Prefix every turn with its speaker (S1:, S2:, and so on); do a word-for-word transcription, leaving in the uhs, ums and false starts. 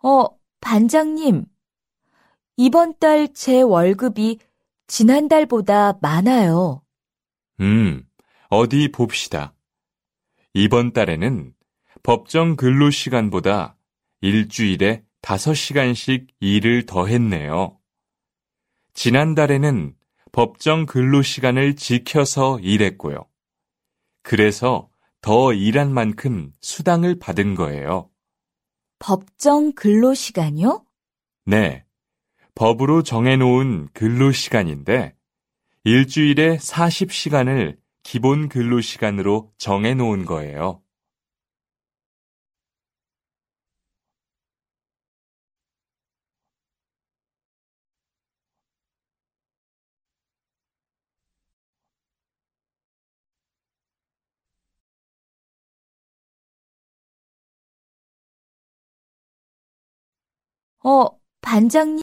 S1: 어, 반장님, 이번 달 제 월급이 지난달보다 많아요.
S2: 음, 어디 봅시다. 이번 달에는 법정 근로시간보다 일주일에 다섯 시간씩 일을 더했네요. 지난달에는 법정 근로시간을 지켜서 일했고요. 그래서 더 일한 만큼 수당을 받은 거예요.
S1: 법정 근로시간요?
S2: 네, 법으로 정해놓은 근로시간인데 일주일에 사십 시간을 기본 근로시간으로 정해놓은 거예요.
S1: 어, 반장님.